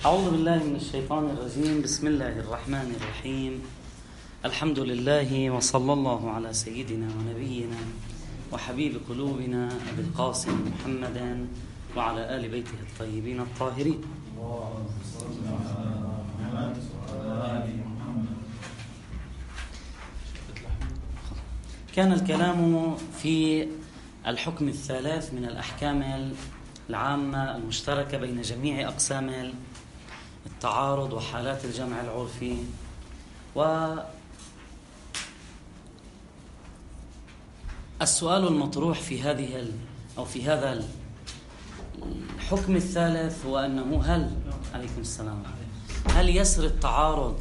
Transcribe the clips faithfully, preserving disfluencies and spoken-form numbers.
أعوذ بالله من الشيطان الرجيم. بسم الله الرحمن الرحيم. الحمد لله وصلى الله على سيدنا ونبينا وحبيب قلوبنا أبي القاسم محمدا وعلى آل بيته الطيبين الطاهرين. كان الكلام في الحكم الثلاث من الأحكام العامة المشتركة بين جميع أقسام التعارض وحالات الجمع العرفي، والسؤال المطروح في هذه ال... أو في هذا الحكم الثالث هو أنه هل عليكم السلام هل يسر التعارض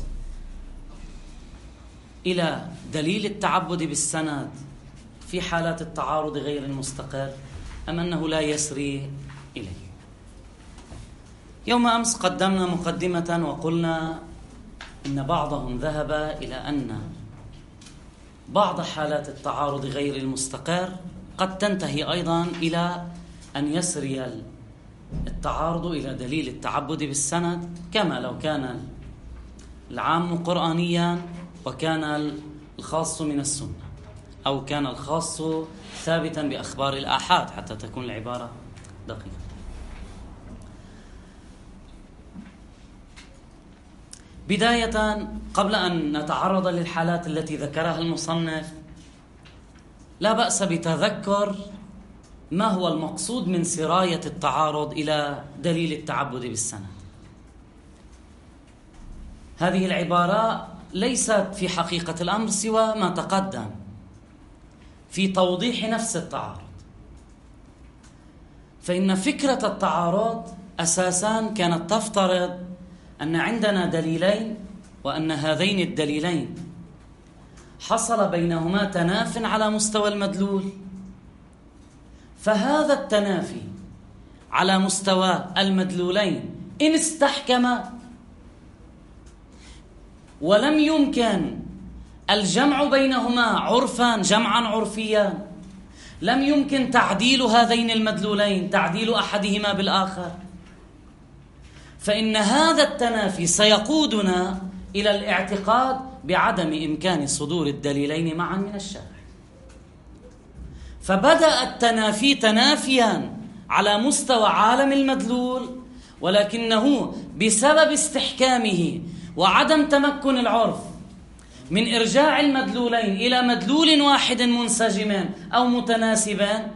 إلى دليل التعبد بالسند في حالات التعارض غير المستقر أم أنه لا يسري إليه؟ يوم أمس قدمنا مقدمة وقلنا إن بعضهم ذهب إلى أن بعض حالات التعارض غير المستقر قد تنتهي أيضا إلى أن يسري التعارض إلى دليل التعبد بالسند، كما لو كان العام قرآنيا وكان الخاص من السنة، أو كان الخاص ثابتا بأخبار الآحاد، حتى تكون العبارة دقيقة. بداية قبل أن نتعرض للحالات التي ذكرها المصنف، لا بأس بتذكر ما هو المقصود من سراية التعارض إلى دليل التعبد بالسند. هذه العبارة ليست في حقيقة الأمر سوى ما تقدم في توضيح نفس التعارض، فإن فكرة التعارض أساساً كانت تفترض أن عندنا دليلين، وأن هذين الدليلين حصل بينهما تناف على مستوى المدلول، فهذا التنافي على مستوى المدلولين إن استحكم ولم يمكن الجمع بينهما عرفا جمعا عرفيا، لم يمكن تعديل هذين المدلولين تعديل أحدهما بالآخر، فإن هذا التنافي سيقودنا إلى الاعتقاد بعدم إمكان صدور الدليلين معا من الشارع. فبدأ التنافي تنافيا على مستوى عالم المدلول، ولكنه بسبب استحكامه وعدم تمكن العرف من إرجاع المدلولين إلى مدلول واحد منسجم أو متناسبا،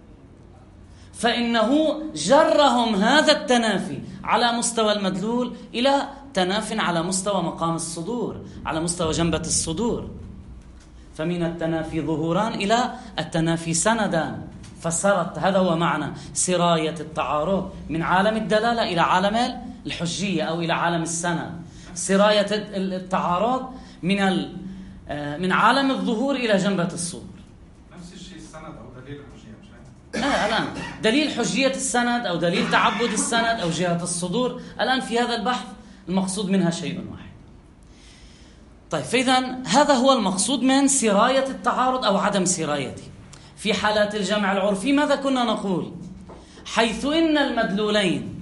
فإنه جرهم هذا التنافي على مستوى المدلول إلى تناف على مستوى مقام الصدور، على مستوى جنبة الصدور، فمن التنافي ظهوران إلى التنافي سندان. فسرت هذا هو معنى سراية التعارض من عالم الدلالة إلى عالم الحجية أو إلى عالم السند. سراية التعارض من من عالم الظهور إلى جنبة الصدور. نفس الشيء السند أو دليل الحجية مش لا الآن دليل حجية السند أو دليل تعبد السند أو جهة الصدور، الآن في هذا البحث المقصود منها شيء واحد. طيب، فإذا هذا هو المقصود من سراية التعارض أو عدم سرايته. في حالات الجمع العرفي ماذا كنا نقول؟ حيث إن المدلولين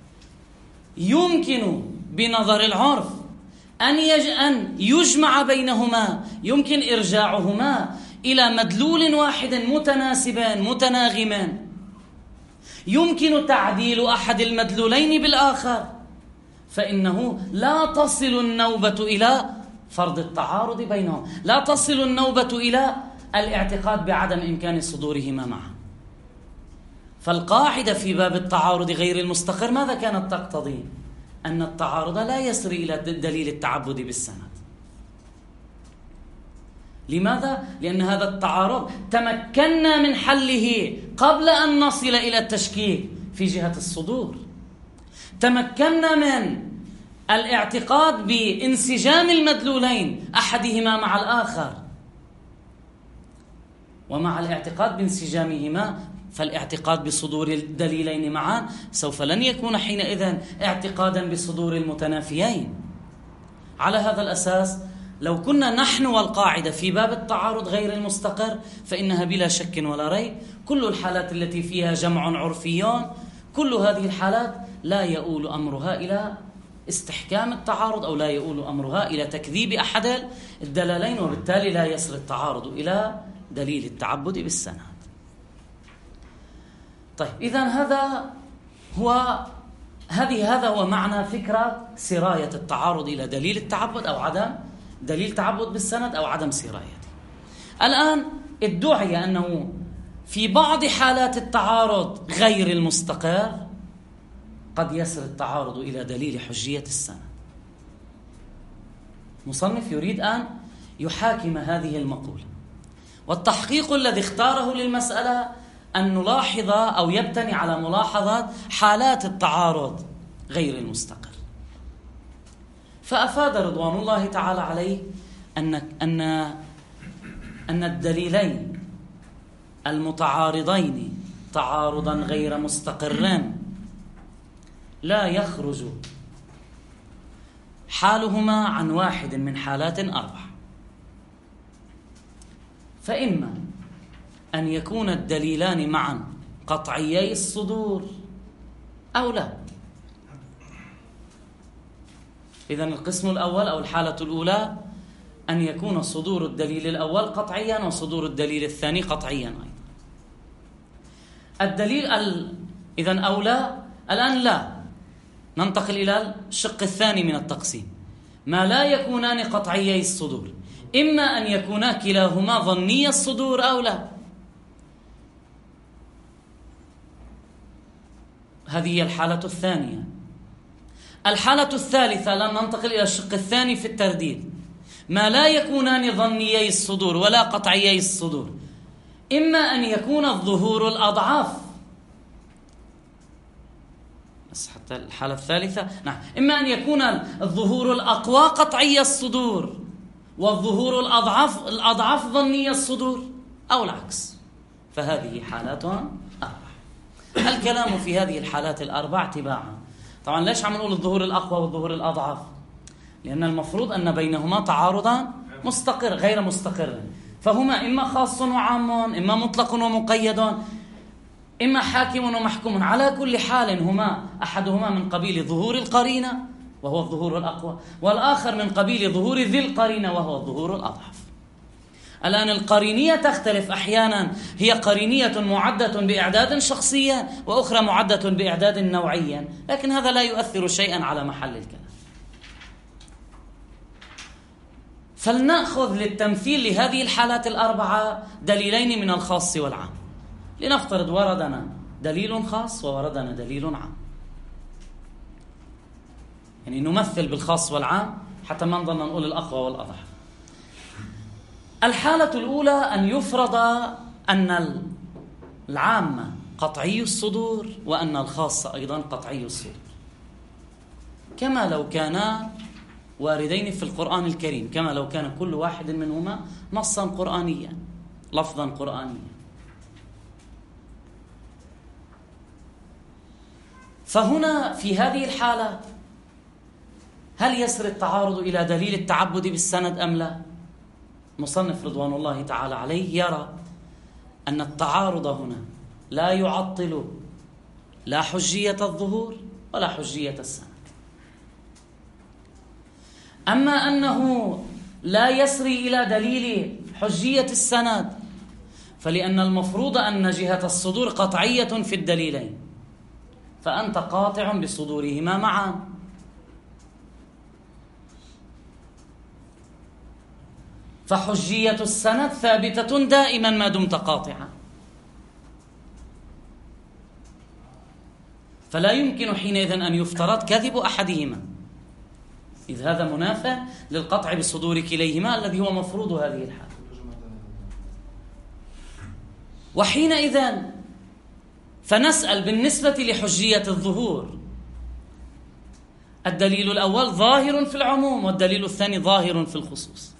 يمكن بنظر العرف أن يج... أن يجمع بينهما، يمكن إرجاعهما إلى مدلول واحد متناسبان متناغمان، يمكن تعديل أحد المدلولين بالآخر، فإنه لا تصل النوبة إلى فرض التعارض بينهم، لا تصل النوبة إلى الاعتقاد بعدم إمكان صدورهما معا. فالقاعدة في باب التعارض غير المستقر ماذا كانت تقتضي؟ أن التعارض لا يسري إلى دليل التعبد بالسند. لماذا؟ لأن هذا التعارض تمكنا من حله قبل أن نصل إلى التشكيك في جهة الصدور، تمكنا من الاعتقاد بانسجام المدلولين أحدهما مع الآخر، ومع الاعتقاد بانسجامهما فالاعتقاد بصدور الدليلين معا سوف لن يكون حينئذ اعتقادا بصدور المتنافيين. على هذا الأساس لو كنا نحن والقاعدة في باب التعارض غير المستقر فإنها بلا شك ولا ريب كل الحالات التي فيها جمع عرفيون كل هذه الحالات لا يؤول أمرها إلى استحكام التعارض أو لا يؤول أمرها إلى تكذيب أحد الدلالين، وبالتالي لا يصل التعارض إلى دليل التعبد بالسند. طيب إذن هذا هو هذه هذا هو معنى فكرة سراية التعارض إلى دليل التعبد أو عدم دليل تعبد بالسند أو عدم سرايته. الآن ادعي أنه في بعض حالات التعارض غير المستقر قد يصل التعارض إلى دليل حجية السند. مصنف يريد أن يحاكم هذه المقولة، والتحقيق الذي اختاره للمسألة أن نلاحظ أو يبتني على ملاحظة حالات التعارض غير المستقر. فأفاد رضوان الله تعالى عليه أن أن أن الدليلين المتعارضين تعارضا غير مستقر لا يخرج حالهما عن واحد من حالات أربع. فإما أن يكون الدليلان معا قطعيي الصدور أو لا. إذن القسم الأول أو الحالة الأولى أن يكون صدور الدليل الأول قطعيا وصدور الدليل الثاني قطعيا أيضا. الدليل ال... إذن أو لا. الآن لا، ننتقل إلى الشق الثاني من التقسيم، ما لا يكونان قطعيي الصدور، إما أن يكونا كلاهما ظني الصدور أو لا. هذه هي الحالة الثانية. الحالة الثالثة، لن ننتقل إلى الشق الثاني في الترديد، ما لا يكونان ظنيي الصدور ولا قطعيي الصدور، إما أن يكون الظهور الأضعاف، بس حتى الحالة الثالثة نعم، إما أن يكون الظهور الأقوى قطعي الصدور والظهور الأضعف الأضعف ظني الصدور أو العكس. فهذه حالات أربع. الكلام في هذه الحالات الأربع تباعا. طبعا ليش عم نقول الظهور الأقوى والظهور الأضعف؟ لأن المفروض أن بينهما تعارضا مستقر غير مستقر، فهما إما خاص وعام، إما مطلق ومقيد، إما حاكم ومحكوم. على كل حال هما أحدهما من قبيل ظهور القرينة وهو الظهور الأقوى، والآخر من قبيل ظهور ذي القرينة وهو الظهور الأضعف. الآن القرينية تختلف، أحيانا هي قرينية معدة بإعداد شخصيا وأخرى معدة بإعداد نوعيا، لكن هذا لا يؤثر شيئا على محل الكلام. فلنأخذ للتمثيل لهذه الحالات الأربعة دليلين من الخاص والعام. لنفترض وردنا دليل خاص ووردنا دليل عام، يعني نمثل بالخاص والعام حتى ما نضل نقول الأقوى والأضعف. الحالة الأولى أن يفرض أن العامة قطعي الصدور وأن الخاص أيضا قطعي الصدور، كما لو كانا واردين في القرآن الكريم، كما لو كان كل واحد منهما نصا قرآنيا لفظا قرآنيا. فهنا في هذه الحالة هل يسر التعارض إلى دليل التعبد بالسند أم لا؟ مصنف رضوان الله تعالى عليه يرى أن التعارض هنا لا يعطل لا حجية الظهور ولا حجية السند. أما أنه لا يسري إلى دليل حجية السند فلأن المفروض أن جهة الصدور قطعية في الدليلين، فأنت قاطع بصدورهما معا. فحجية السند ثابتة دائما ما دمت قاطعا، فلا يمكن حينئذ أن يفترض كذب أحدهما، إذ هذا منافى للقطع بصدور كليهما الذي هو مفروض هذه الحالة. وحينئذ فنسأل بالنسبة لحجية الظهور، الدليل الأول ظاهر في العموم والدليل الثاني ظاهر في الخصوص،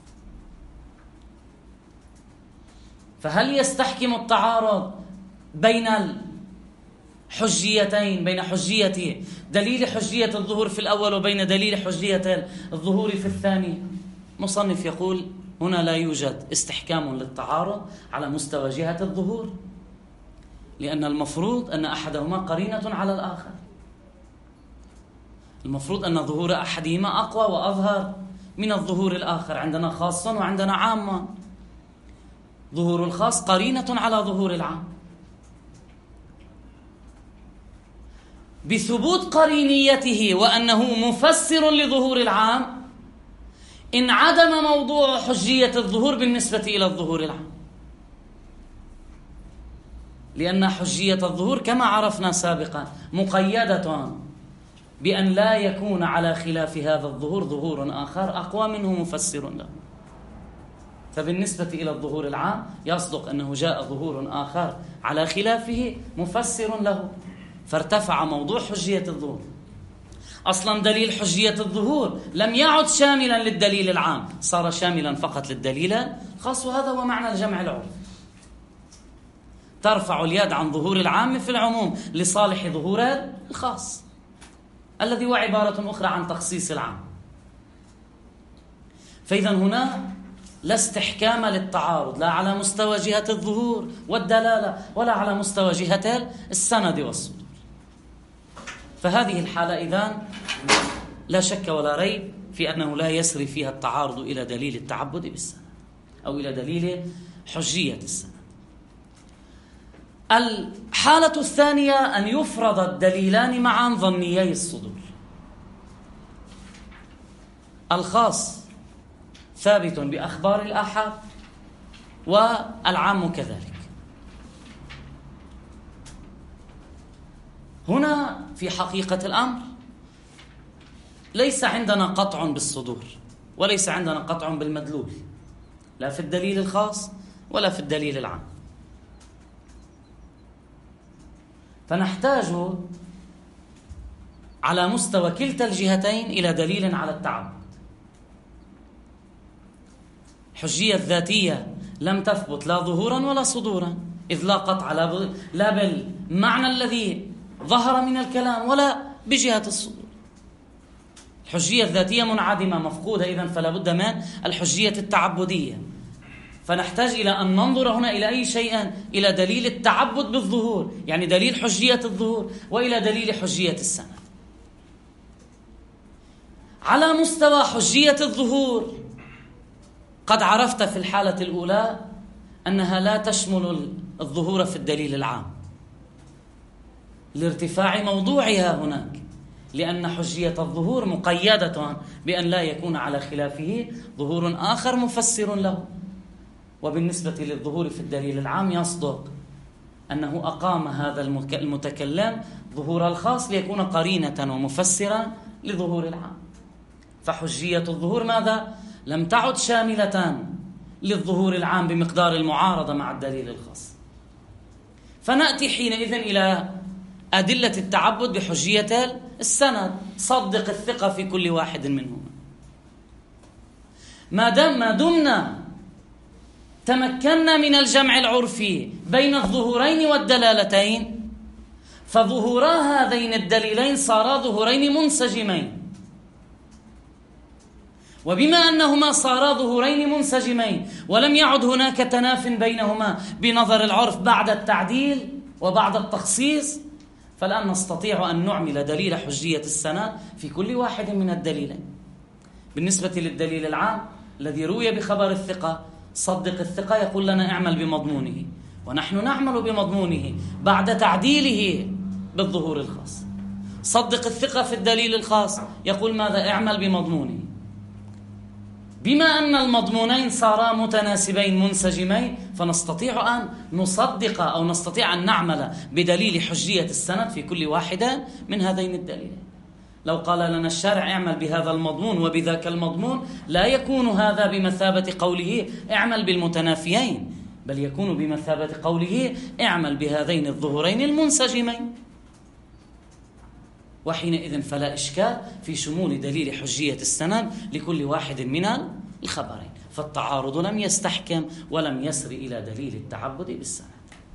فهل يستحكم التعارض بين الحجيتين، بين حجية دليل حجية الظهور في الأول وبين دليل حجية الظهور في الثاني؟ مصنف يقول هنا لا يوجد استحكام للتعارض على مستوى جهة الظهور، لأن المفروض أن أحدهما قرينة على الآخر. المفروض أن ظهور أحدهما أقوى وأظهر من الظهور الآخر. عندنا خاص وعندنا عام. ظهور الخاص قرينة على ظهور العام. بثبوت قرينيته وأنه مفسر لظهور العام انعدم موضوع حجية الظهور بالنسبة إلى الظهور العام، لأن حجية الظهور كما عرفنا سابقا مقيدة بأن لا يكون على خلاف هذا الظهور ظهور آخر أقوى منه مفسر له. فبالنسبة إلى الظهور العام يصدق أنه جاء ظهور آخر على خلافه مفسر له، فارتفع موضوع حجية الظهور. أصلا دليل حجية الظهور لم يعد شاملا للدليل العام، صار شاملا فقط للدليل الخاص، وهذا هو معنى الجمع العرفي. ترفع اليد عن ظهور العام في العموم لصالح ظهور الخاص الذي هو عبارة أخرى عن تخصيص العام. فإذا هنا لا استحكام للتعارض، لا على مستوى جهة الظهور والدلالة ولا على مستوى جهة السند والصدور. فهذه الحالة إذن لا شك ولا ريب في أنه لا يسري فيها التعارض إلى دليل التعبد بالسند أو إلى دليل حجية السند. الحالة الثانية أن يفرض الدليلان معا ظنيي الصدور. الخاص ثابت بأخبار الآحاد والعام كذلك. هنا في حقيقة الأمر ليس عندنا قطع بالصدور وليس عندنا قطع بالمدلول، لا في الدليل الخاص ولا في الدليل العام. فنحتاج على مستوى كلتا الجهتين إلى دليل على التعبد. حجية ذاتية لم تثبت لا ظهورا ولا صدورا، إذ لا قطع لا بالمعنى الذي ظهر من الكلام ولا بجهة الصدور. الحجية الذاتية منعدمة مفقودة، إذن فلا بد من الحجية التعبدية. فنحتاج إلى أن ننظر هنا إلى أي شيء، إلى دليل التعبد بالظهور، يعني دليل حجية الظهور، وإلى دليل حجية السند. على مستوى حجية الظهور قد عرفت في الحالة الأولى أنها لا تشمل الظهور في الدليل العام لارتفاع موضوعها هناك، لأن حجية الظهور مقيدة بأن لا يكون على خلافه ظهور آخر مفسر له. وبالنسبة للظهور في الدليل العام يصدق أنه أقام هذا المتكلم ظهور الخاص ليكون قرينة ومفسرا لظهور العام. فحجية الظهور ماذا؟ لم تعد شاملة للظهور العام بمقدار المعارضة مع الدليل الخاص. فنأتي حينئذ إلى أدلة التعبد بحجية السند. صدق الثقة في كل واحد منهما. ما دام ما دمنا تمكنا من الجمع العرفي بين الظهورين والدلالتين، فظهورا هذين الدليلين صارا ظهورين منسجمين. وبما أنهما صارا ظهورين منسجمين ولم يعد هناك تناف بينهما بنظر العرف بعد التعديل وبعد التخصيص، فالآن نستطيع أن نعمل دليل حجية السند في كل واحد من الدليلين. بالنسبة للدليل العام الذي روي بخبر الثقة، صدق الثقة، يقول لنا اعمل بمضمونه، ونحن نعمل بمضمونه بعد تعديله بالظهور الخاص. صدق الثقة في الدليل الخاص يقول ماذا؟ اعمل بمضمونه. بما أن المضمونين صارا متناسبين منسجمين، فنستطيع أن نصدق أو نستطيع أن نعمل بدليل حجية السند في كل واحدة من هذين الدليلين. لو قال لنا الشارع اعمل بهذا المضمون وبذاك المضمون، لا يكون هذا بمثابة قوله اعمل بالمتنافيين، بل يكون بمثابة قوله اعمل بهذين الظهورين المنسجمين. وحينئذ فلا إشكال في شمول دليل حجية السند لكل واحد من الخبرين، فالتعارض لم يستحكم ولم يسر إلى دليل التعبد بالسند.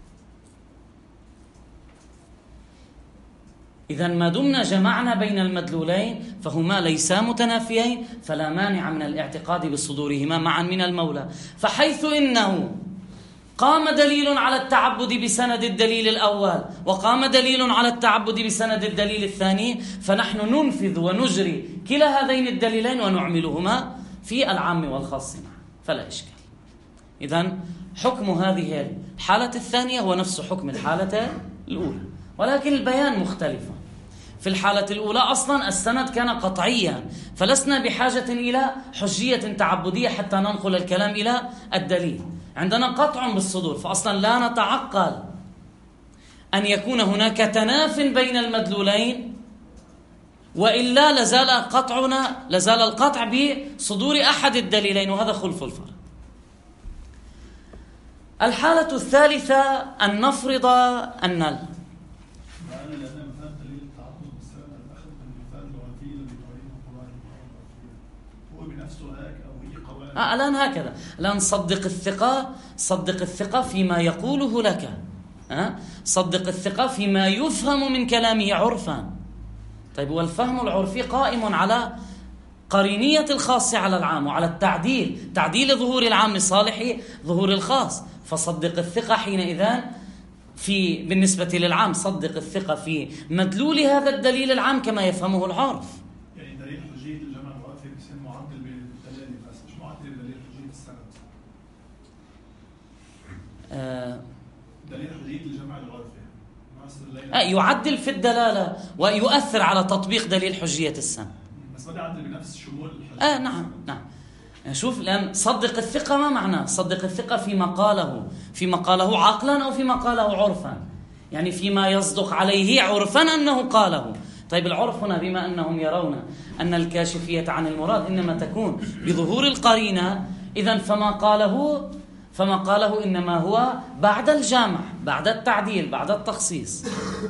إذا ما دمنا جمعنا بين المدلولين فهما ليسا متنافيين، فلا مانع من الاعتقاد بصدورهما معا من المولى. فحيث إنه قام دليل على التعبد بسند الدليل الأول وقام دليل على التعبد بسند الدليل الثاني، فنحن ننفذ ونجري كلا هذين الدليلين ونعملهما في العام والخاص معا، فلا إشكال. إذن حكم هذه الحالة الثانية هو نفس حكم الحالة الأولى، ولكن البيان مختلف. في الحالة الأولى أصلا السند كان قطعيا، فلسنا بحاجة إلى حجية تعبدية حتى ننقل الكلام إلى الدليل. عندنا قطع بالصدور، فأصلا لا نتعقل أن يكون هناك تناف بين المدلولين، وإلا لزال قطعنا لزال القطع بصدور أحد الدليلين، وهذا خلف الفرق. الحالة الثالثة أن نفرض أن آه الآن هكذا، الآن صدق الثقة صدق الثقة فيما يقوله لك، آه؟ صدق الثقة فيما يفهم من كلامه عرفا. طيب، والفهم العرفي قائم على قرينية الخاص على العام، وعلى التعديل تعديل ظهور العام لصالح ظهور الخاص. فصدق الثقة حينئذ في بالنسبة للعام صدق الثقة في مدلول هذا الدليل العام كما يفهمه العرف. يعني دليل حجية الجمع الوقفي بيصير معدل بالدلالة بس مش معدل بدليل حجية السند. آه دليل حجية الجمع الوقفي آه يعدل في الدلالة ويؤثر على تطبيق دليل حجية السند، بس ما يعدل بنفس شمول الحجية. آه نعم نعم. شوف الآن صدق الثقة ما معناه؟ صدق الثقة فيما قاله فيما قاله عقلا أو فيما قاله عرفا، يعني فيما يصدق عليه عرفا أنه قاله. طيب، العرف هنا بما أنهم يرون أن الكاشفية عن المراد إنما تكون بظهور القرينة، إذن فما قاله فما قاله إنما هو بعد الجامع، بعد التعديل، بعد التخصيص.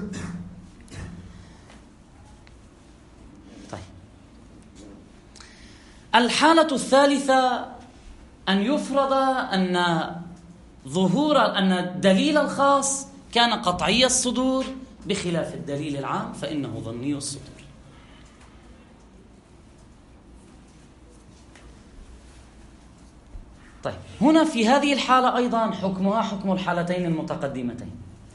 الحالة الثالثة أن يفرض أن ظهور أن الدليل الخاص كان قطعي الصدور بخلاف الدليل العام فإنه ظني الصدور. طيب، هنا في هذه الحالة أيضا حكمها حكم الحالتين المتقدمتين.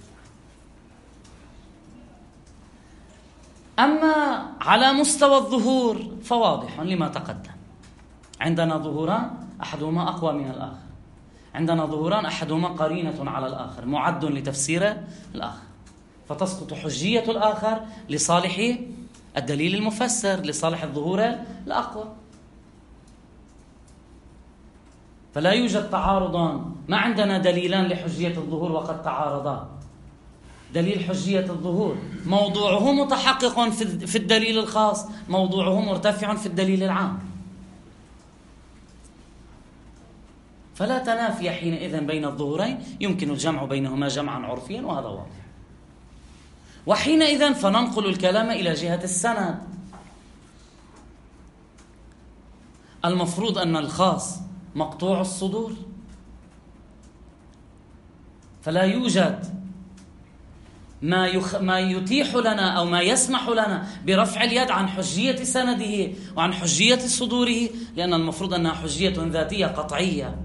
أما على مستوى الظهور فواضح لما تقدم، عندنا ظهوران أحدهما أقوى من الآخر، عندنا ظهوران أحدهما قرينة على الآخر معد لتفسير الآخر، فتسقط حجية الآخر لصالح الدليل المفسر، لصالح الظهور الأقوى. فلا يوجد تعارضان، ما عندنا دليلان لحجية الظهور وقد تعارضا. دليل حجية الظهور موضوعه متحقق في الدليل الخاص، موضوعه مرتفع في الدليل العام، فلا تنافي حينئذ بين الظهورين، يمكن الجمع بينهما جمعا عرفيا وهذا واضح. وحينئذ فننقل الكلام إلى جهة السند. المفروض أن الخاص مقطوع الصدور، فلا يوجد ما يخ... ما يتيح لنا أو ما يسمح لنا برفع اليد عن حجية سنده وعن حجية صدوره، لأن المفروض أنها حجية ذاتية قطعية.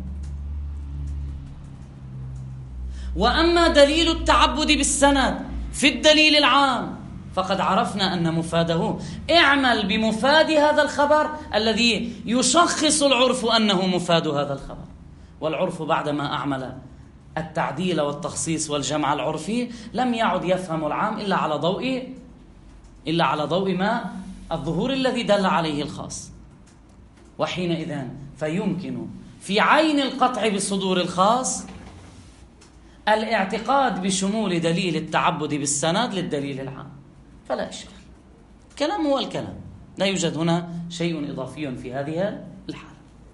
وأما دليل التعبد بالسند في الدليل العام فقد عرفنا أن مفاده اعمل بمفاد هذا الخبر الذي يشخص العرف أنه مفاد هذا الخبر. والعرف بعدما أعمل التعديل والتخصيص والجمع العرفي لم يعد يفهم العام إلا على ضوء إلا على ضوء ما الظهور الذي دل عليه الخاص. وحينئذ فيمكن في عين القطع بصدور الخاص الاعتقاد بشمول دليل التعبد بالسند للدليل العام، فلا إشكال. الكلام هو الكلام، لا يوجد هنا شيء إضافي في هذه الحالة.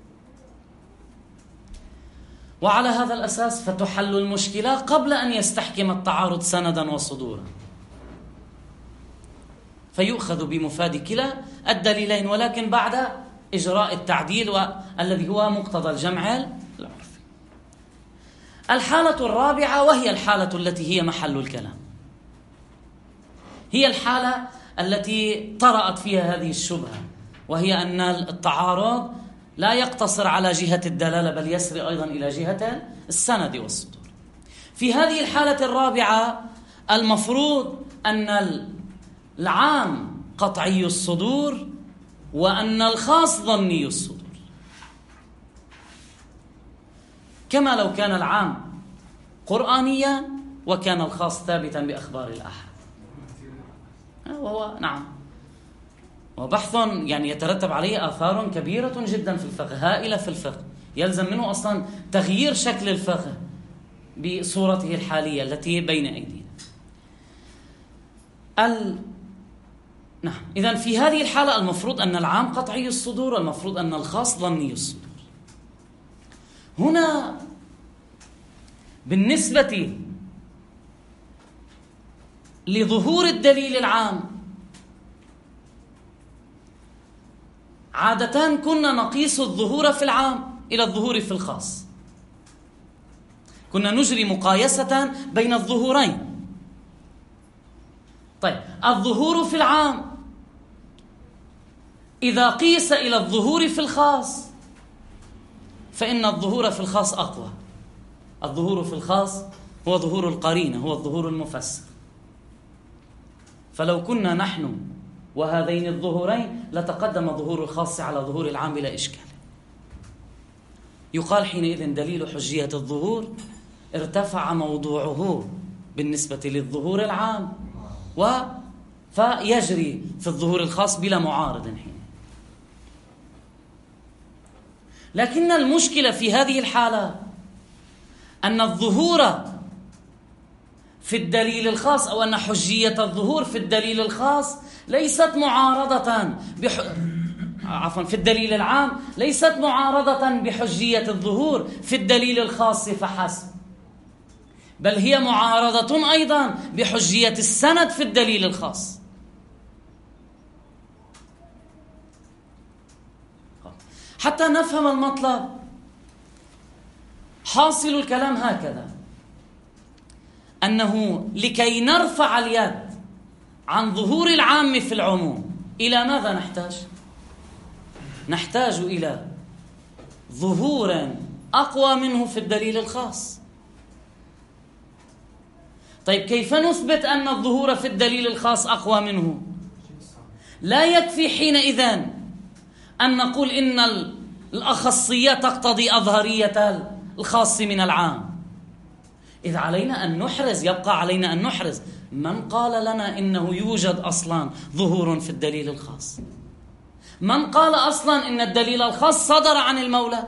وعلى هذا الأساس فتحل المشكلة قبل أن يستحكم التعارض سندا وصدورا، فيؤخذ بمفاد كلا الدليلين ولكن بعد إجراء التعديل والذي هو مقتضى الجمع العرفي. الحالة الرابعة وهي الحالة التي هي محل الكلام، هي الحالة التي طرأت فيها هذه الشبهة، وهي أن التعارض لا يقتصر على جهة الدلالة بل يسري أيضا إلى جهة السند والصدور. في هذه الحالة الرابعة المفروض أن العام قطعي الصدور وأن الخاص ظني الصدور، كما لو كان العام قرآنيا وكان الخاص ثابتا بأخبار الآحاد. وهو نعم وبحث يعني يترتب عليه آثار كبيرة جدا في الفقه، هائلة في الفقه، يلزم منه أصلا تغيير شكل الفقه بصورته الحالية التي بين أيدينا. ال... نعم إذن في هذه الحالة المفروض أن العام قطعي الصدور والمفروض أن الخاص ظني الصدور. هنا بالنسبة لظهور الدليل العام عادة كنا نقيس الظهور في العام إلى الظهور في الخاص، كنا نجري مقايسة بين الظهورين. طيب الظهور في العام إذا قيس إلى الظهور في الخاص فإن الظهور في الخاص أقوى. الظهور في الخاص هو ظهور القرينة، هو الظهور المفسر. فلو كنا نحن وهذين الظهورين لتقدم ظهور الخاص على ظهور العام بلا إشكال. يقال حينئذ دليل حجية الظهور ارتفع موضوعه بالنسبة للظهور العام و فيجري في الظهور الخاص بلا معارض حين. لكن المشكلة في هذه الحالة أن الظهور في الدليل الخاص أو أن حجية الظهور في الدليل الخاص ليست معارضة بح... عفوا في الدليل العام ليست معارضة بحجية الظهور في الدليل الخاص فحسب، بل هي معارضة أيضا بحجية السند في الدليل الخاص. حتى نفهم المطلب، حاصل الكلام هكذا أنه لكي نرفع اليد عن ظهور العام في العموم إلى ماذا نحتاج؟ نحتاج إلى ظهور أقوى منه في الدليل الخاص. طيب كيف نثبت أن الظهور في الدليل الخاص أقوى منه؟ لا يكفي حينئذ أن نقول إن الأخصية تقتضي أظهرية الخاص من العام، إذ علينا أن نحرز، يبقى علينا أن نحرز من قال لنا إنه يوجد أصلا ظهور في الدليل الخاص؟ من قال أصلا إن الدليل الخاص صدر عن المولى؟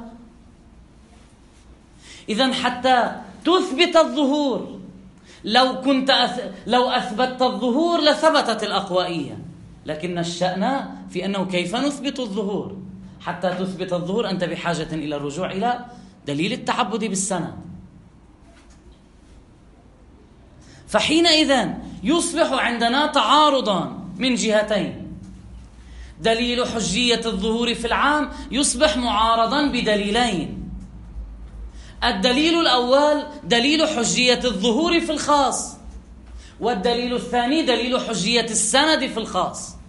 إذن حتى تثبت الظهور، لو كنت أث... لو أثبتت الظهور لثبتت الأقوائية، لكن الشأن في أنه كيف نثبت الظهور. حتى تثبت الظهور أنت بحاجة إلى الرجوع إلى دليل التعبد بالسند. فحينئذ يصبح عندنا تعارضا من جهتين، دليل حجية الظهور في العام يصبح معارضا بدليلين. الدليل الأول دليل حجية الظهور في الخاص، والدليل الثاني دليل حجية السند في الخاص.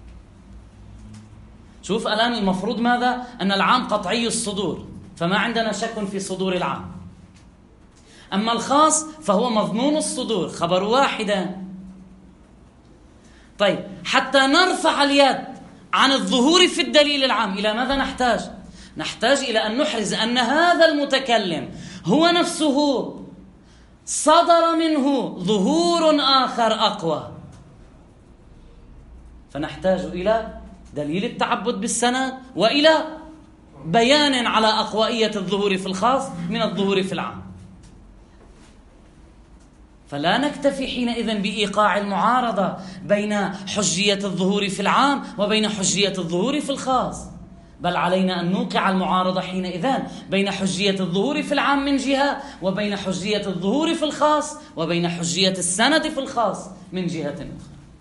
شوف الآن المفروض ماذا؟ أن العام قطعي الصدور، فما عندنا شك في صدور العام. أما الخاص فهو مضمون الصدور، خبر واحدا. طيب حتى نرفع اليد عن الظهور في الدليل العام إلى ماذا نحتاج؟ نحتاج إلى أن نحرز أن هذا المتكلم هو نفسه صدر منه ظهور آخر أقوى، فنحتاج إلى دليل التعبد بالسند وإلى بيان على أقوائية الظهور في الخاص من الظهور في العام. فلا نكتفي حينئذ بإيقاع المعارضة بين حجية الظهور في العام وبين حجية الظهور في الخاص، بل علينا أن نوقع المعارضة حينئذ بين حجية الظهور في العام من جهة وبين حجية الظهور في الخاص وبين حجية السند في الخاص من جهة أخرى.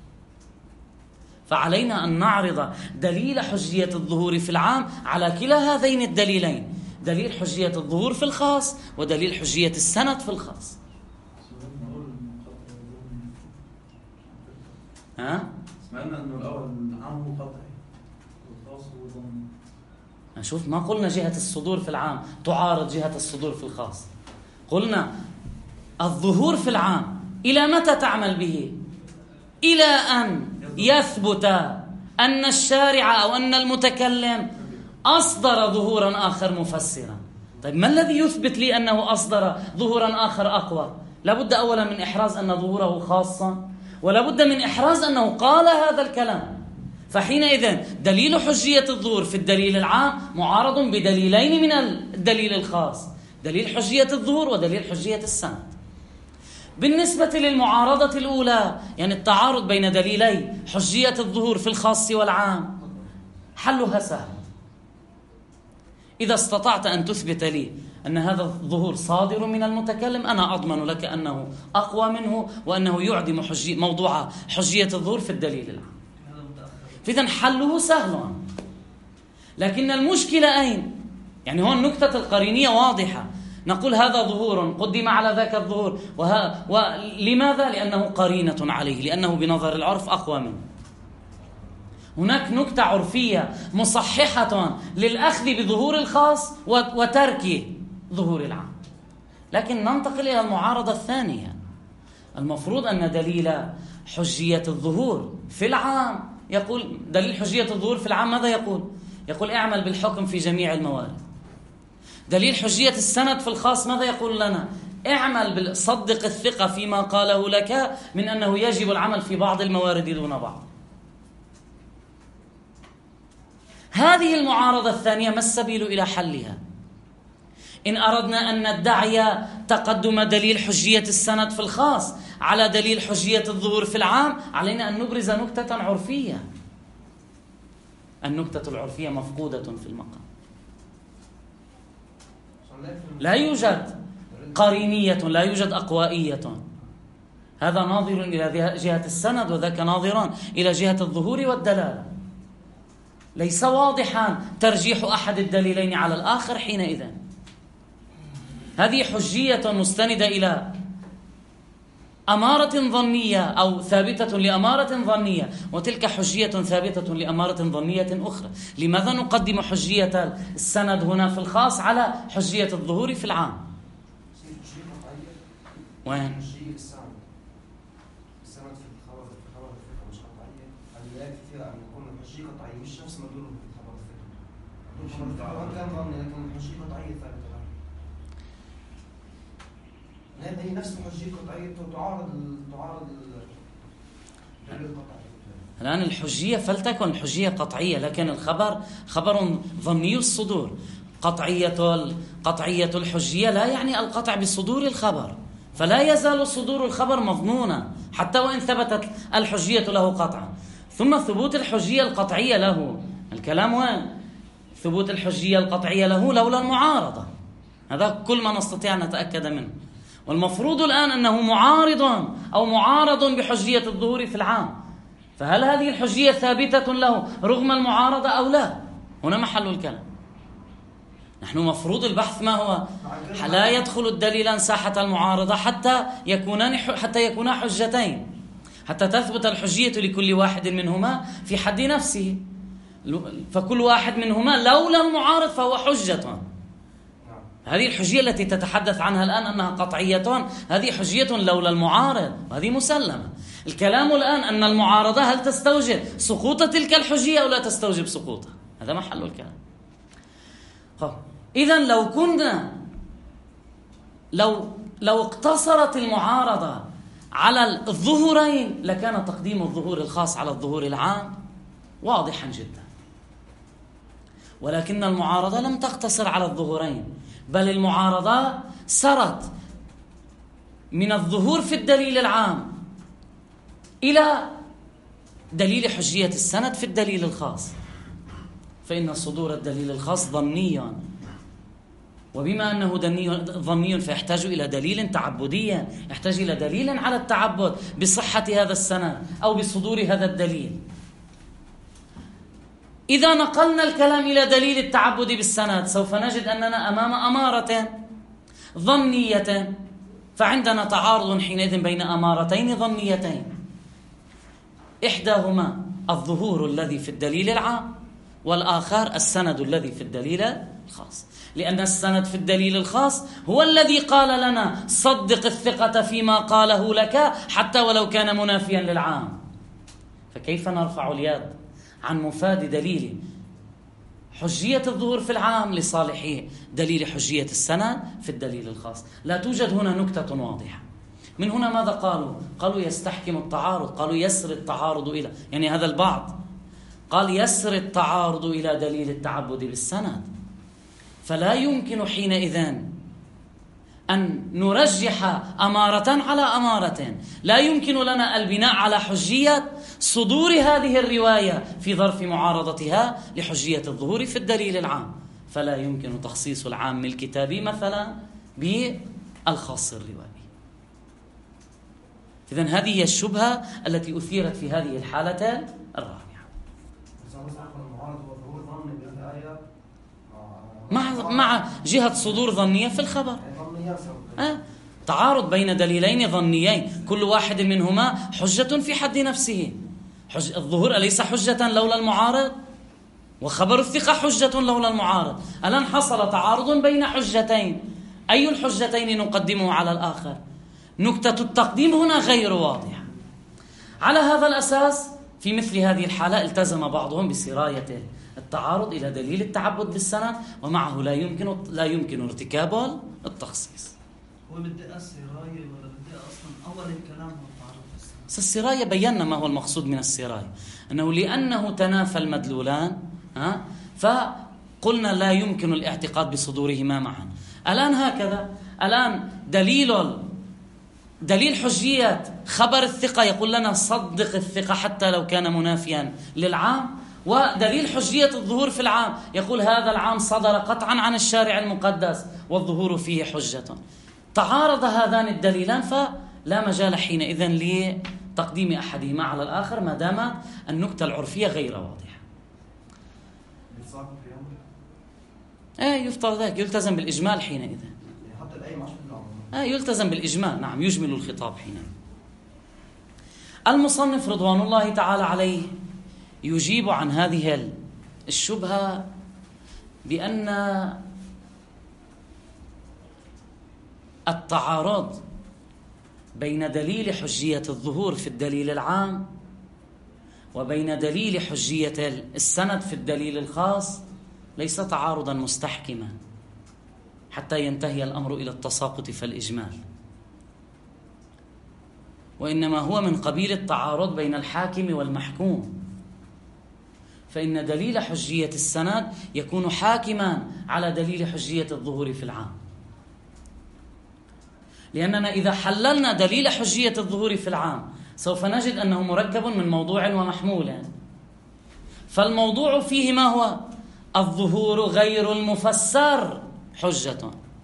فعلينا أن نعرض دليل حجية الظهور في العام على كلا هذين الدليلين، دليل حجية الظهور في الخاص ودليل حجية السند في الخاص. ها؟ سمعنا أنه الأول العام هو قطعي والخاص هو ضمني. شوف ما قلنا جهة الصدور في العام تعارض جهة الصدور في الخاص، قلنا الظهور في العام إلى متى تعمل به؟ إلى أن يثبت أن الشارع أو أن المتكلم أصدر ظهورا آخر مفسرا. طيب ما الذي يثبت لي أنه أصدر ظهورا آخر أقوى؟ لابد أولا من إحراز أن ظهوره خاصا، ولابد من إحراز أنه قال هذا الكلام. فحينئذ دليل حجية الظهور في الدليل العام معارض بدليلين من الدليل الخاص، دليل حجية الظهور ودليل حجية السند. بالنسبة للمعارضة الأولى، يعني التعارض بين دليلي حجية الظهور في الخاص والعام، حلها سهل. إذا استطعت أن تثبت لي أن هذا الظهور صادر من المتكلم، أنا أضمن لك أنه أقوى منه وأنه يعدم حجي موضوع حجية الظهور في الدليل العام. فإذن حله سهل. لكن المشكلة أين؟ يعني هون نكتة القرينية واضحة. نقول هذا ظهور قدم على ذاك الظهور، وها ولماذا؟ لأنه قرينة عليه، لأنه بنظر العرف أقوى منه. هناك نكتة عرفية مصححة للأخذ بظهور الخاص وترك ظهور العام. لكن ننتقل إلى المعارضة الثانية. المفروض أن دليل حجية الظهور في العام يقول، دليل حجية الظهور في العام ماذا يقول؟ يقول اعمل بالحكم في جميع الموارد. دليل حجية السند في الخاص ماذا يقول لنا؟ اعمل بالصدق الثقة فيما قاله لك من أنه يجب العمل في بعض الموارد دون بعض. هذه المعارضة الثانية ما السبيل إلى حلها؟ إن أردنا أن ندعي تقدم دليل حجية السند في الخاص على دليل حجية الظهور في العام، علينا أن نبرز نكتة عرفية. النكتة العرفية مفقودة في المقام. لا يوجد قرينية، لا يوجد أقوائية. هذا ناظر إلى جهة السند وذاك ناظران إلى جهة الظهور والدلالة. ليس واضحا ترجيح أحد الدليلين على الآخر حينئذ. هذه حجية مستندة إلى أمارة ظنية أو ثابتة لأمارة ظنية، وتلك حجية ثابتة لأمارة ظنية أخرى. لماذا نقدم حجية السند هنا في الخاص على حجية الظهور في العام؟ وين؟ حجية السند السند في الخبر في الخبر الفقه مش قطعية. الآيات كثيرة أن يكون الحجية قطعية مش نفس مدلول في الخبر الفقه. الخبر الفقه كان ظني لكن الحجية قطعية ثابتة. هذه نفس الحجية القطعية تعارض تعارض الدليل القطعي. الآن الحجية فلتكن الحجية قطعية، لكن الخبر خبر ظني الصدور. قطعية قطعية الحجية لا يعني القطع بصدور الخبر، فلا يزال صدور الخبر مظنونا حتى وإن ثبتت الحجية له قطعا. ثم ثبوت الحجية القطعية له، الكلام وين؟ ثبوت الحجية القطعية له لولا المعارضة. هذا كل ما نستطيع أن نتأكد منه. والمفروض الآن أنه معارض أو معارض بحجية الظهور في العام. فهل هذه الحجية ثابتة له رغم المعارضة أو لا؟ هنا محل الكلام. نحن مفروض البحث ما هو؟ لا يدخل الدليلان ساحة المعارضة حتى يكونان حتى يكونا حجتين، حتى تثبت الحجية لكل واحد منهما في حد نفسه. فكل واحد منهما لولا المعارض فهو حجة. هذه الحجية التي تتحدث عنها الآن أنها قطعية، هذه حجية لولا المعارض، وهذه مسلمة. الكلام الآن أن المعارضة هل تستوجب سقوط تلك الحجية أو لا تستوجب سقوطها؟ هذا محل الكلام. إذن لو كنا لو لو اقتصرت المعارضة على الظهورين لكان تقديم الظهور الخاص على الظهور العام واضحا جدا. ولكن المعارضة لم تقتصر على الظهورين، بل المعارضة سرت من الظهور في الدليل العام إلى دليل حجية السند في الدليل الخاص. فإن صدور الدليل الخاص ظني، وبما أنه ظني فيحتاج إلى دليل تعبدي، يحتاج إلى دليل على التعبد بصحة هذا السند أو بصدور هذا الدليل. إذا نقلنا الكلام إلى دليل التعبد بالسند سوف نجد أننا أمام أمارة ظنية، فعندنا تعارض حينئذ بين أمارتين ظنيتين، إحداهما الظهور الذي في الدليل العام والآخر السند الذي في الدليل الخاص، لأن السند في الدليل الخاص هو الذي قال لنا صدق الثقة فيما قاله لك حتى ولو كان منافيا للعام. فكيف نرفع اليد عن مفاد دليل حجية الظهور في العام لصالح دليل حجية السند في الدليل الخاص؟ لا توجد هنا نكتة واضحة. من هنا ماذا قالوا؟ قالوا يستحكم التعارض، قالوا يسر التعارض إلى، يعني هذا البعض قال يسر التعارض إلى دليل التعبد بالسند، فلا يمكن حينئذ أن نرجح أمارة على أمارة. لا يمكن لنا البناء على حجية صدور هذه الرواية في ظرف معارضتها لحجية الظهور في الدليل العام، فلا يمكن تخصيص العام الكتابي مثلا بالخاص الروائي. إذن هذه هي الشبهة التي أثيرت في هذه الحالة الرابعة. مع مع جهة صدور ظنية في الخبر، أه؟ تعارض بين دليلين ظنيين كل واحد منهما حجة في حد نفسه. حج الظهور أليس حجة لولا المعارض؟ وخبر الثقة حجة لولا المعارض. الآن حصل تعارض بين حجتين، أي الحجتين نقدمه على الآخر؟ نكتة التقديم هنا غير واضحة. على هذا الأساس في مثل هذه الحالة التزم بعضهم بسراية التعارض إلى دليل التعبد بالسند، ومعه لا يمكن لا يمكن ارتكاب التخصيص. هو بدي السراية ولا بدي أصلا أول الكلام هو التعارض بالسند؟ السراية بينا ما هو المقصود من السراية، أنه لأنه تنافى المدلولان ها فقلنا لا يمكن الاعتقاد بصدورهما معا. الآن هكذا، الآن دليل دليل حجية خبر الثقة يقول لنا صدق الثقة حتى لو كان منافيا للعام، ودليل حجية الظهور في العام يقول هذا العام صدر قطعا عن الشارع المقدس والظهور فيه حجة. تعارض هذان الدليلان فلا مجال حينئذ لتقديم أحدهما على الآخر ما دامت النكتة العرفية غير واضحة. ايه يفترض ذلك، يلتزم بالإجمال حينئذ. آه يلتزم بالإجمال، نعم يجمل الخطاب حينئذ. المصنف رضوان الله تعالى عليه يجيب عن هذه الشبهة بأن التعارض بين دليل حجية الظهور في الدليل العام وبين دليل حجية السند في الدليل الخاص ليس تعارضا مستحكما حتى ينتهي الأمر إلى التساقط فالإجمال، وإنما هو من قبيل التعارض بين الحاكم والمحكوم. فإن دليل حجية السند يكون حاكما على دليل حجية الظهور في العام، لأننا إذا حللنا دليل حجية الظهور في العام سوف نجد أنه مركب من موضوع ومحمول. فالموضوع فيه ما هو؟ الظهور غير المفسر حجة،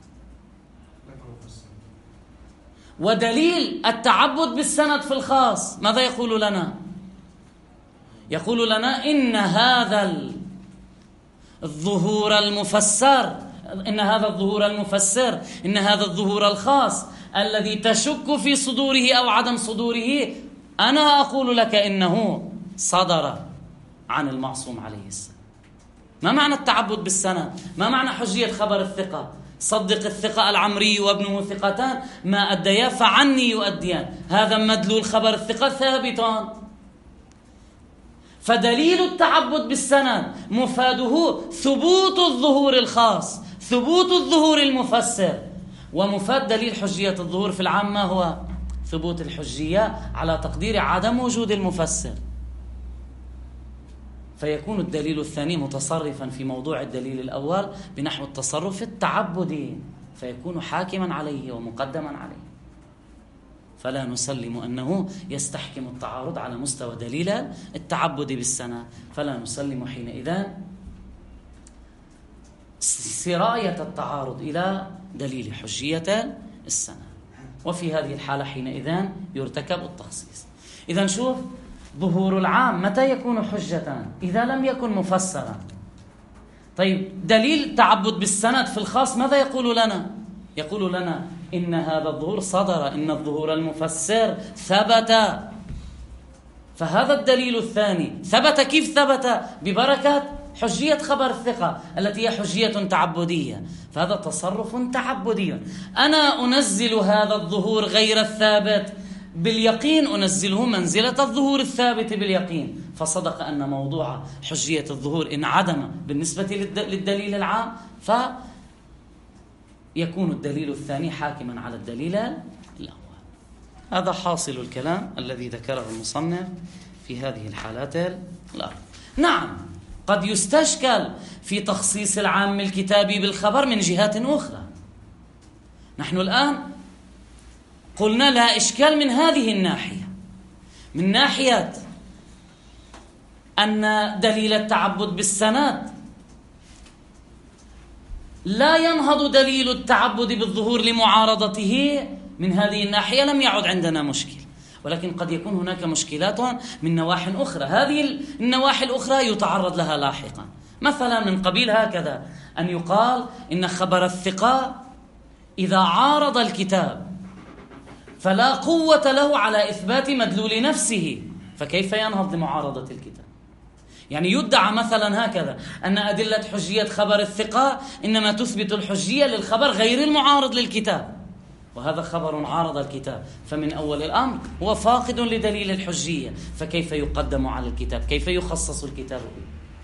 ودليل التعبد بالسند في الخاص ماذا يقول لنا؟ يقول لنا إن هذا الظهور المفسر إن هذا الظهور المفسر إن هذا الظهور الخاص الذي تشك في صدوره أو عدم صدوره أنا أقول لك إنه صدر عن المعصوم عليه السلام. ما معنى التعبد بالسند؟ ما معنى حجية خبر الثقة؟ صدق الثقة العمري وابنه ثقتان ما أديا فعني يؤديان، هذا مدلول خبر الثقة ثابتان. فدليل التعبد بالسند مفاده ثبوت الظهور الخاص، ثبوت الظهور المفسر، ومفاد دليل حجية الظهور في العام ما هو؟ ثبوت الحجية على تقدير عدم وجود المفسر. فيكون الدليل الثاني متصرفا في موضوع الدليل الأول بنحو التصرف التعبدي، فيكون حاكما عليه ومقدما عليه. فلا نسلم أنه يستحكم التعارض على مستوى دليل التعبد بالسند، فلا نسلم حينئذ سراية التعارض إلى دليل حجية السند، وفي هذه الحالة حينئذ يرتكب التخصيص. إذن شوف، ظهور العام متى يكون حجة؟ إذا لم يكن مفسرا. طيب دليل تعبد بالسند في الخاص ماذا يقول لنا؟ يقول لنا إن هذا الظهور صدر، إن الظهور المفسر ثبت. فهذا الدليل الثاني ثبت. كيف ثبت؟ ببركة حجية خبر الثقة التي هي حجية تعبدية، فهذا تصرف تعبدي. أنا أنزل هذا الظهور غير الثابت باليقين، أنزله منزلة الظهور الثابت باليقين، فصدق أن موضوع حجية الظهور انعدم بالنسبة للدليل العام، فيكون الدليل الثاني حاكما على الدليل الأول. هذا حاصل الكلام الذي ذكره المصنف في هذه الحالات الأربع. نعم، قد يستشكل في تخصيص العام الكتابي بالخبر من جهات أخرى. نحن الآن قلنا لا إشكال من هذه الناحية، من ناحية أن دليل التعبد بالسند لا ينهض دليل التعبد بالظهور لمعارضته، من هذه الناحية لم يعد عندنا مشكل. ولكن قد يكون هناك مشكلات من نواحي أخرى، هذه النواحي الأخرى يتعرض لها لاحقا. مثلا من قبيل هكذا أن يقال إن خبر الثقة إذا عارض الكتاب فلا قوة له على إثبات مدلول نفسه، فكيف ينهض لمعارضة الكتاب؟ يعني يدعى مثلا هكذا أن أدلة حجية خبر الثقة إنما تثبت الحجية للخبر غير المعارض للكتاب، وهذا خبر عارض الكتاب، فمن أول الأمر هو فاقد لدليل الحجية، فكيف يقدم على الكتاب؟ كيف يخصص الكتاب به؟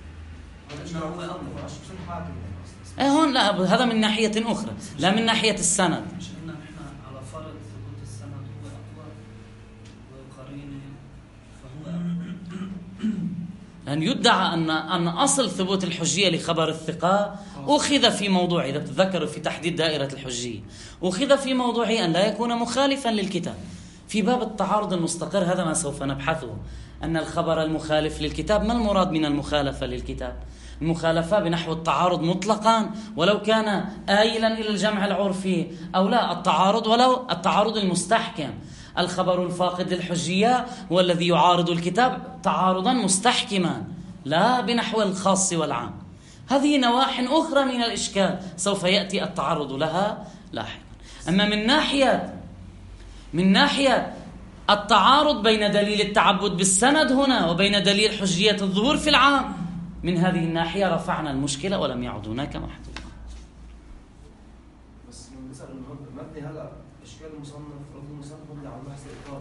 أه هون لا، هذا من ناحية أخرى، لا من ناحية السند. مش إن إحنا على فرض ثبوت السند هو أقوى وقرينه فهو أن يدعى أن أن أصل ثبوت الحجية لخبر الثقة أخذ في موضوع، إذا تتذكروا في تحديد دائرة الحجية، أخذ في موضوع أن لا يكون مخالفا للكتاب. في باب التعارض المستقر هذا ما سوف نبحثه، أن الخبر المخالف للكتاب، ما المراد من المخالفة للكتاب؟ المخالفة بنحو التعارض مطلقا ولو كان آيلا إلى الجمع العرفي أو لا، التعارض ولو التعارض المستحكم. الخبر الفاقد للحجية هو الذي يعارض الكتاب تعارضا مستحكما، لا بنحو الخاص والعام. هذه نواحي أخرى من الإشكال سوف يأتي التعرض لها لاحقا. أما من ناحية من ناحية التعارض بين دليل التعبد بالسند هنا وبين دليل حجية الظهور في العام، من هذه الناحية رفعنا المشكلة ولم يعد هناك محظور. بس المثال مبني هلا اشكال المصنف رد المصنف مبني على البحث الاقراري،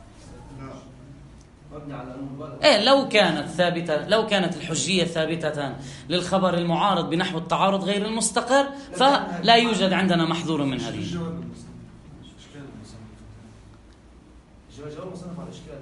مبني على المبالغه. إيه لو كانت ثابتة، لو كانت الحجية ثابتة للخبر المعارض بنحو التعارض غير المستقر، فلا يوجد عندنا محظور من هذه. جواب المصنف على الاشكال.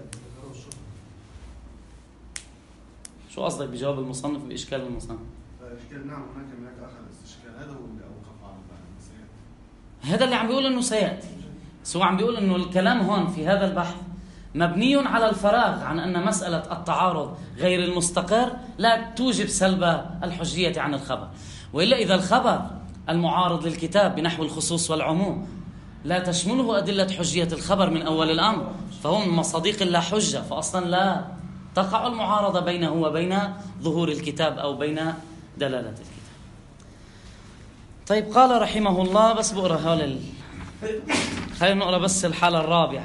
شو قصدك بجواب المصنف بإشكال المصنف؟ إشكال نعم، هناك هناك آخر استشكال، هذا هو اللي أوقف على البحث. هذا اللي عم بيقول إنه سيأتي، سو عم بيقول إنه الكلام هون في هذا البحث مبني على الفراغ عن أن مسألة التعارض غير المستقر لا توجب سلب الحجية عن الخبر، وإلا إذا الخبر المعارض للكتاب بنحو الخصوص والعموم لا تشمله أدلة حجية الخبر من أول الأمر، فهو من مصادق لا حجة، فأصلا لا تقع المعارضة بينه وبين ظهور الكتاب أو بين دلالة الكتاب. طيب، قال رحمه الله، بس بقرأ هول ال... خلينا نقرأ بس الحالة الرابعة.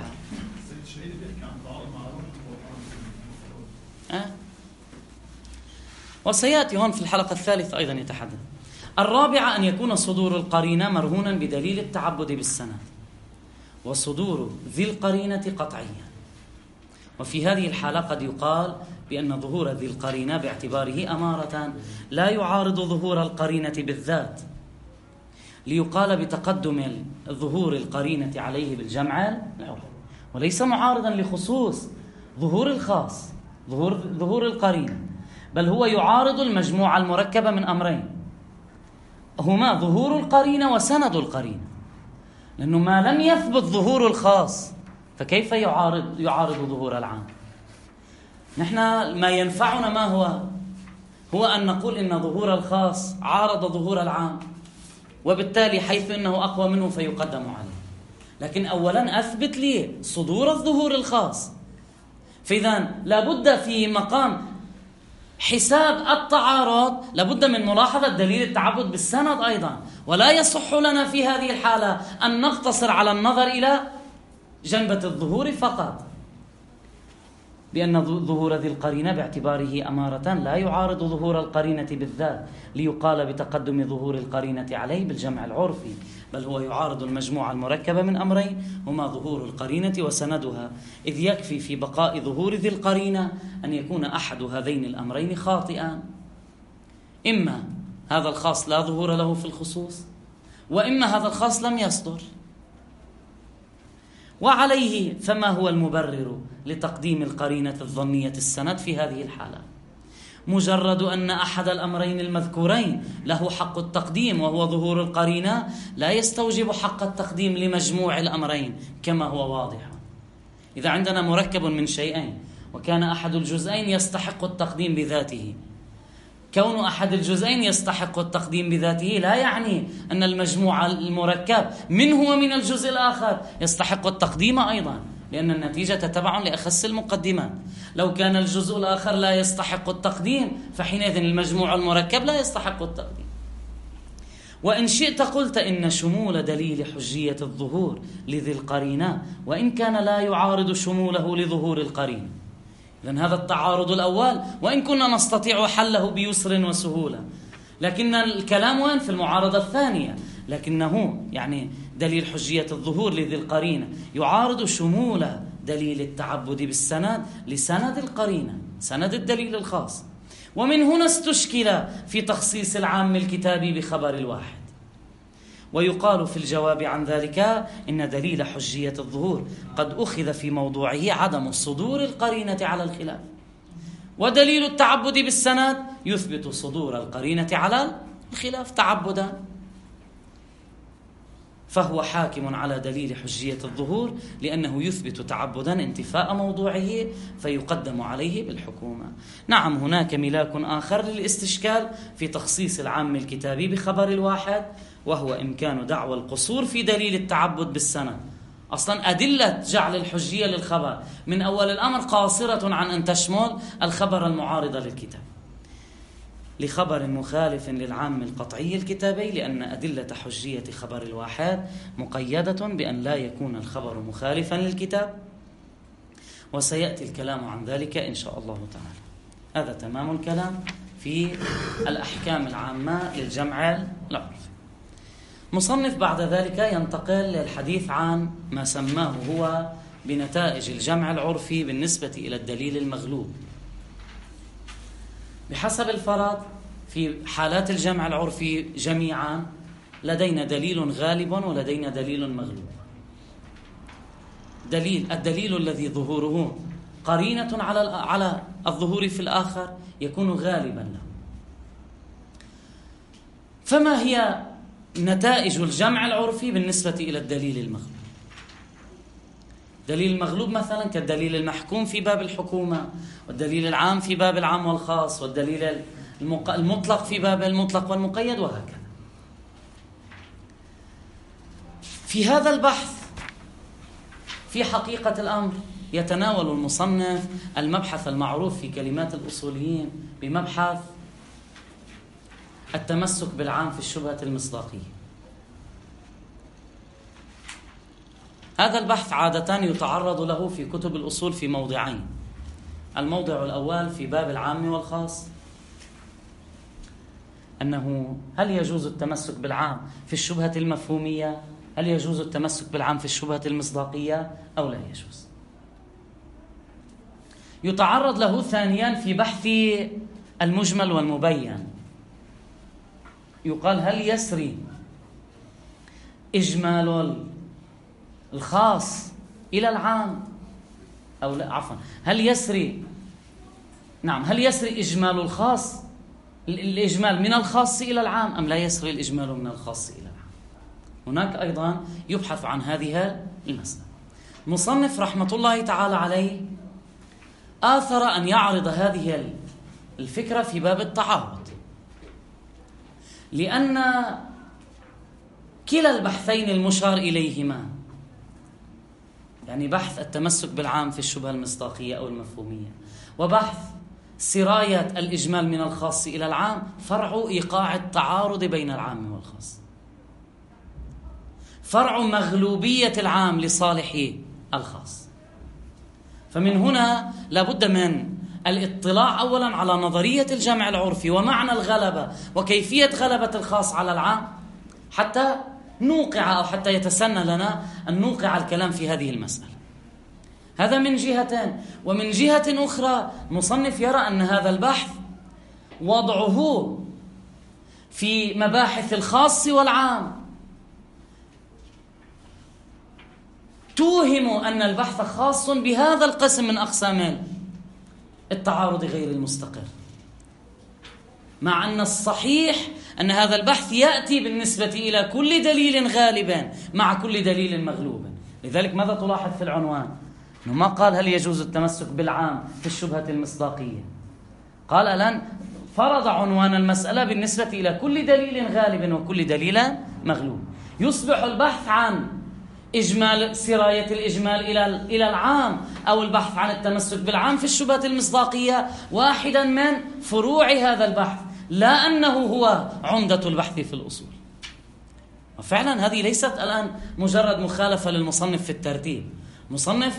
أه؟ وسيأتي هون في الحلقة الثالثة أيضا يتحدث. الرابعة أن يكون صدور القرينة مرهونا بدليل التعبد بالسند، وصدور ذي القرينة قطعيا. وفي هذه الحالة قد يقال بأن ظهور ذي القرينة باعتباره أمارة لا يعارض ظهور القرينة بالذات، ليقال بتقدم ظهور القرينة عليه بالجمع العرفي، وليس معارضا لخصوص ظهور الخاص، ظهور ظهور القرينة، بل هو يعارض المجموعة المركبة من أمرين هما ظهور القرينة وسند القرينة، لأنه ما لم يثبت ظهور الخاص فكيف يعارض يعارض ظهور العام؟ نحن ما ينفعنا ما هو هو أن نقول إن ظهور الخاص عارض ظهور العام، وبالتالي حيث إنه أقوى منه فيقدم عليه. لكن أولا أثبت لي صدور الظهور الخاص، فإذا لابد في مقام حساب التعارض لابد من ملاحظة دليل التعبد بالسند أيضا، ولا يصح لنا في هذه الحالة أن نقتصر على النظر إلى جنبة الظهور فقط. بأن ظهور ذي القرينة باعتباره أمارة لا يعارض ظهور القرينة بالذات ليقال بتقدم ظهور القرينة عليه بالجمع العرفي، بل هو يعارض المجموعة المركبة من أمرين هما ظهور القرينة وسندها، إذ يكفي في بقاء ظهور ذي القرينة أن يكون أحد هذين الأمرين خاطئا، إما هذا الخاص لا ظهور له في الخصوص، وإما هذا الخاص لم يصدر. وعليه فما هو المبرر لتقديم القرينة الظنية السند في هذه الحالة؟ مجرد أن أحد الأمرين المذكورين له حق التقديم وهو ظهور القرينة لا يستوجب حق التقديم لمجموع الأمرين كما هو واضح. إذا عندنا مركب من شيئين وكان أحد الجزئين يستحق التقديم بذاته، كون أحد الجزئين يستحق التقديم بذاته لا يعني أن المجموع المركب منه ومن الجزء الآخر يستحق التقديم أيضا، لأن النتيجة تبع لأخص المقدمات. لو كان الجزء الآخر لا يستحق التقديم فحينئذ المجموع المركب لا يستحق التقديم. وإن شئت قلت إن شمول دليل حجية الظهور لذي القرينة وإن كان لا يعارض شموله لظهور القرينة. إذن هذا التعارض الأول وإن كنا نستطيع حله بيسر وسهولة، لكن الكلام وين؟ في المعارضة الثانية. لكنه يعني دليل حجية الظهور لذي القرينة يعارض شمول دليل التعبد بالسند لسند القرينة، سند الدليل الخاص. ومن هنا استشكل في تخصيص العام الكتابي بخبر الواحد. ويقال في الجواب عن ذلك إن دليل حجية الظهور قد أخذ في موضوعه عدم صدور القرينة على الخلاف، ودليل التعبد بالسند يثبت صدور القرينة على الخلاف تعبدا، فهو حاكم على دليل حجية الظهور لأنه يثبت تعبدا انتفاء موضوعه فيقدم عليه بالحكومة. نعم، هناك ملاك آخر للاستشكال في تخصيص العام الكتابي بخبر الواحد، وهو إمكان دعوى القصور في دليل التعبد بالسند. أصلا أدلة جعل الحجية للخبر من أول الأمر قاصرة عن أن تشمل الخبر المعارض للكتاب لخبر مخالف للعام القطعي الكتابي، لأن أدلة حجية خبر الواحد مقيدة بأن لا يكون الخبر مخالفا للكتاب، وسيأتي الكلام عن ذلك إن شاء الله تعالى. هذا تمام الكلام في الأحكام العامة للجمع العرفي. مصنف بعد ذلك ينتقل للحديث عن ما سماه هو بنتائج الجمع العرفي بالنسبة إلى الدليل المغلوب. بحسب الفرض في حالات الجمع العرفي جميعا لدينا دليل غالب ولدينا دليل مغلوب. دليل الدليل الذي ظهوره قرينة على على الظهور في الآخر يكون غالبا له. فما هي نتائج الجمع العرفي بالنسبة إلى الدليل المغلوب؟ دليل المغلوب مثلا كالدليل المحكوم في باب الحكومة، والدليل العام في باب العام والخاص، والدليل المطلق في باب المطلق والمقيد، وهكذا. في هذا البحث في حقيقة الأمر يتناول المصنف المبحث المعروف في كلمات الأصوليين بمبحث التمسك بالعام في الشبهة المصداقية. هذا البحث عادة يتعرض له في كتب الأصول في موضعين. الموضع الأول في باب العام والخاص، أنه هل يجوز التمسك بالعام في الشبهة المفهومية؟ هل يجوز التمسك بالعام في الشبهة المصداقية أو لا يجوز؟ يتعرض له ثانيا في بحث المجمل والمبين. يقال هل يسري إجمال الخاص إلى العام أو لا؟ عفوا، هل يسري نعم هل يسري إجمال الخاص الإجمال من الخاص إلى العام أم لا يسري الإجمال من الخاص إلى العام؟ هناك أيضا يبحث عن هذه المسألة. مصنف رحمة الله تعالى عليه آثر أن يعرض هذه الفكرة في باب التعارض، لأن كلا البحثين المشار إليهما، يعني بحث التمسك بالعام في الشبهة المصداقية أو المفهومية وبحث سراية الإجمال من الخاص إلى العام، فرع إيقاع التعارض بين العام والخاص، فرع مغلوبية العام لصالح الخاص. فمن هنا لابد من الاطلاع أولا على نظرية الجمع العرفي ومعنى الغلبة وكيفية غلبة الخاص على العام حتى نوقع أو حتى يتسنى لنا أن نوقع الكلام في هذه المسألة. هذا من جهتين. ومن جهة أخرى مصنف يرى أن هذا البحث وضعه في مباحث الخاص والعام توهم أن البحث خاص بهذا القسم من أقسام التعارض غير المستقر، مع أن الصحيح أن هذا البحث يأتي بالنسبة إلى كل دليل غالبا مع كل دليل مغلوب. لذلك ماذا تلاحظ في العنوان؟ أنه ما قال هل يجوز التمسك بالعام في الشبهة المصداقية، قال الآن فرض عنوان المسألة بالنسبة إلى كل دليل غالب وكل دليل مغلوب. يصبح البحث عن إجمال سراية الإجمال إلى إلى العام أو البحث عن التمسك بالعام في الشبهة المصداقية واحدا من فروع هذا البحث، لا أنه هو عمدة البحث في الأصول. وفعلا هذه ليست الآن مجرد مخالفة للمصنف في الترتيب. مصنف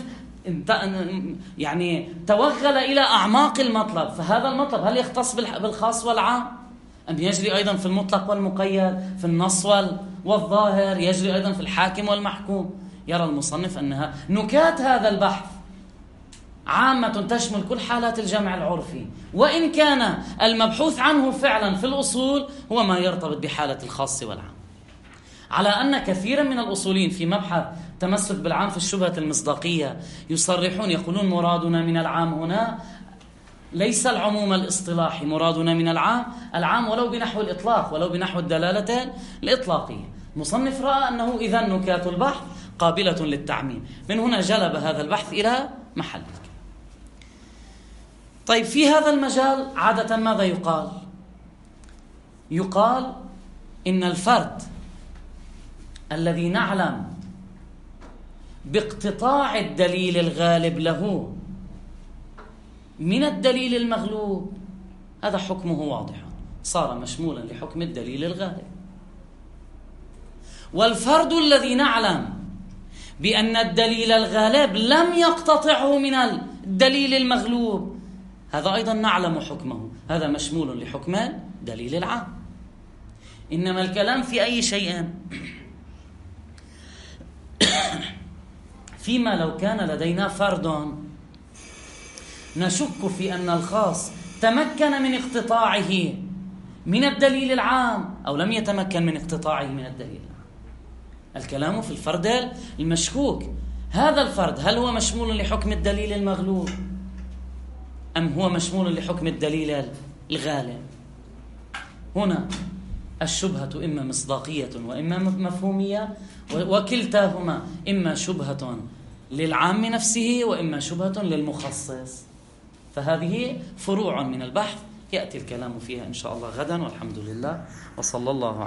يعني توغل إلى أعماق المطلب، فهذا المطلب هل يختص بالخاص والعام أم يجري أيضا في المطلق والمقيد، في النص والظاهر، يجري أيضا في الحاكم والمحكوم؟ يرى المصنف أنها نكات هذا البحث عامة تشمل كل حالات الجمع العرفي، وإن كان المبحوث عنه فعلا في الأصول هو ما يرتبط بحالة الخاص والعام. على أن كثيرا من الأصوليين في مبحث تمسك بالعام في الشبهة المصداقية يصرحون يقولون مرادنا من العام هنا ليس العموم الاصطلاحي، مرادنا من العام العام ولو بنحو الإطلاق ولو بنحو الدلالة الإطلاقية. مصنف رأى أنه إذا نكات البحث قابلة للتعميم، من هنا جلب هذا البحث إلى محل. طيب في هذا المجال عادة ماذا يقال؟ يقال إن الفرد الذي نعلم باقتطاع الدليل الغالب له من الدليل المغلوب هذا حكمه واضح، صار مشمولا لحكم الدليل الغالب. والفرد الذي نعلم بأن الدليل الغالب لم يقتطعه من الدليل المغلوب هذا أيضا نعلم حكمه، هذا مشمول لحكم الدليل العام. إنما الكلام في أي شيء فيما لو كان لدينا فرد نشك في أن الخاص تمكن من اقتطاعه من الدليل العام أو لم يتمكن من اقتطاعه من الدليل العام. الكلام في الفرد المشكوك، هذا الفرد هل هو مشمول لحكم الدليل المغلوب أم هو مشمول لحكم الدليل الغالب؟ هنا الشبهة إما مصداقية وإما مفهومية، وكلتاهما إما شبهة للعام نفسه وإما شبهة للمخصص. فهذه فروع من البحث يأتي الكلام فيها إن شاء الله غدا، والحمد لله وصلى الله